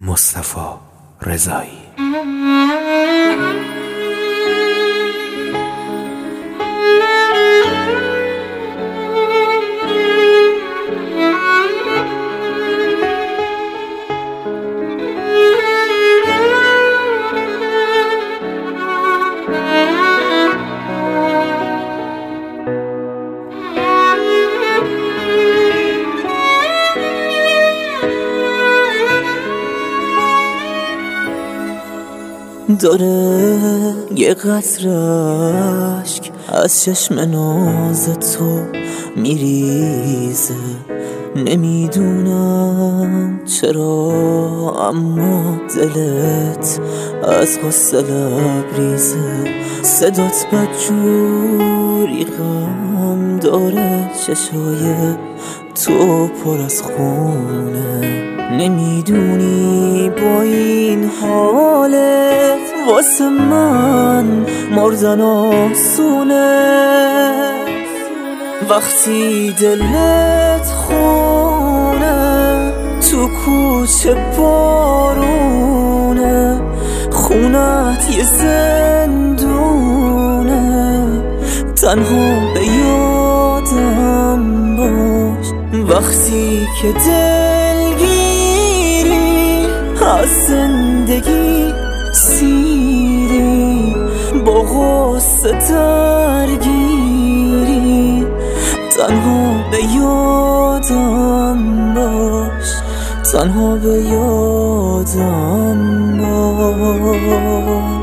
مصطفی رضایی. داره یه قطره اشک از چشم ناز تو میریزه، نمیدونم چرا اما دلت از غصه لبریزه. صدات بدجوری غم داره، چشای تو پر از خونه، نمیدونی با این حالت واسه من مردن آسونه. وقتی دلت خونه تو کوچه بارونه، خونت یه زندونه، تنها به یادم باش وقتی که دلگیری از زندگی سیری، با غصه درگیری، تنها به یادم باش، تنها به یادم باش.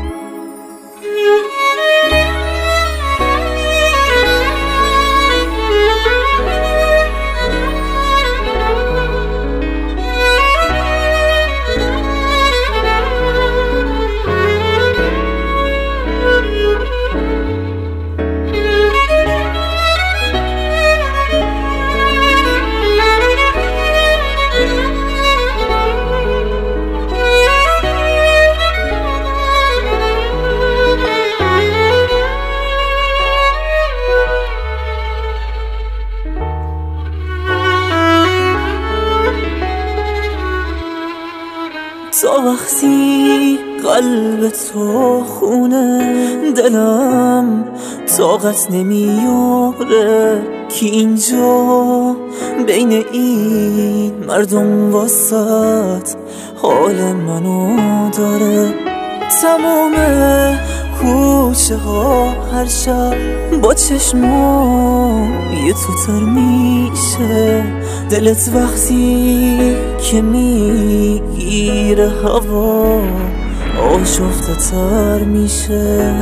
تا وقتی قلب تو خونه، دلم طاقت نمیاره که اینجا بین این مردم واسط حال منو داره. تمام کوچه ها هر شب با چشمای تو تر میشه، دلت وقتی که میگیره هوا آشفته تر میشه.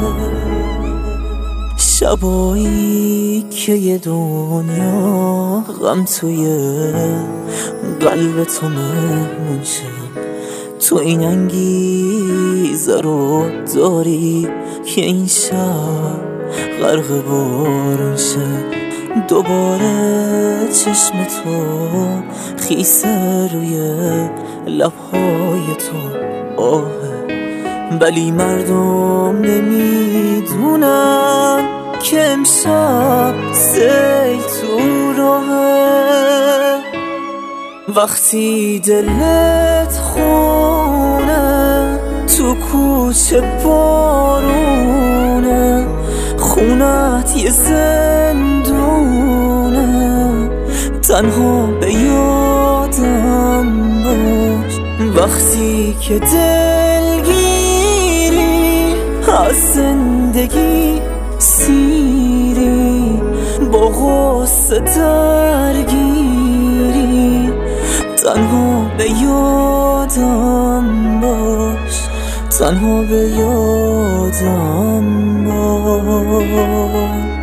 شبایی که یه دنیا غم توی قلب تو مهمون شه، تو این انگیزه رو داری که این شب غرق بارون شه. دوباره چشم تو خیسه روی لبهای تو آهه، ولی مردم نمیدونن که امشب سیل تو راهه. وقتی دلت خونه تو کوچه بارونه، خونت یه زندونه، تنها به یادم باش وقتی که دلگیری از زندگی سیری، با غصه درگیری، تنها به یادم باش، تنها به یادم باش.